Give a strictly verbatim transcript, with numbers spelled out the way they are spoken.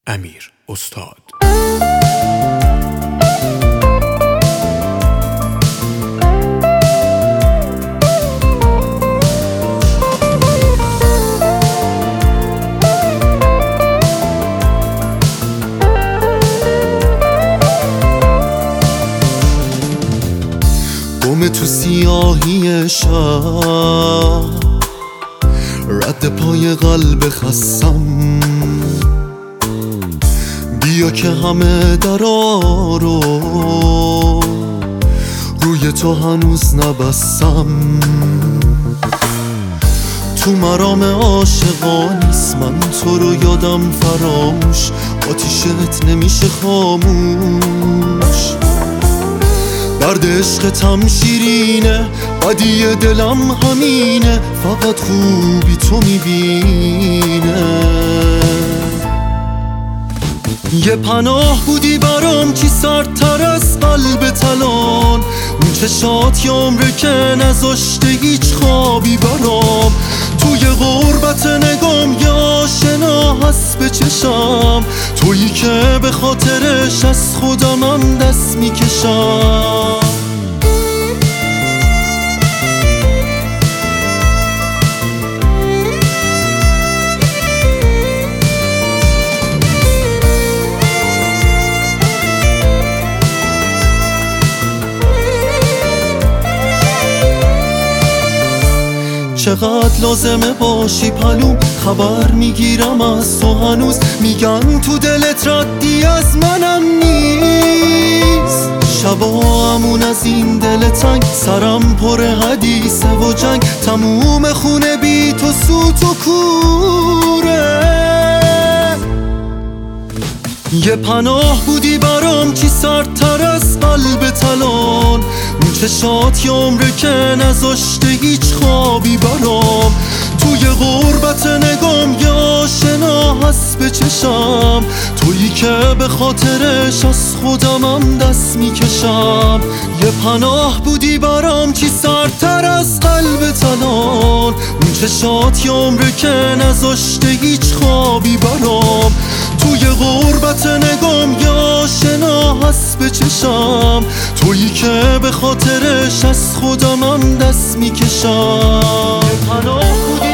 امیر استاد. گم تو سیاهی شب، رد پای قلب خستم. بیا که همه درا رو روی تو هنوز نبستم. تو مرام عاشقانیست، من تو رو یادم فراموش، آتیشت نمیشه خاموش. درد عشقتم شیرینه، بدی دلم همینه، فقط خوبی تو میبینه. یه پناه بودی برام چی سردتر از قلب تلان، اون چشات یه عمره که نذاشته هیچ خوابی برام. توی غربت نگام یه آشنا هست به چشم، تویی که به خاطرش از خودمم دست میکشم. چقدر لازمه باشی پلوم، خبر میگیرم از تو هنوز. میگن تو دلت ردی از منم نیست. شبا همون از این دل تنگ، سرم پر حدیثه و جنگ. تموم خونه بی تو سوت و کوره. یه پناه بودی برام چی سردتر از قلب تلان، اون چشات یه عمره که نذاشته هیچ خوابی برام. توی غربت نگام یه آشنا هست به چشم، تویی که به خاطرش از خودمم دست میکشم. یه پناه بودی برام چی سردتر از قلب تلان، اون چشات یه عمره که نذاشته هیچ خوابی برام. توی غربت نگام یه آشنا هست به چشم، تویی که به خاطرش از خودمم دست میکشم. یه پناه بودی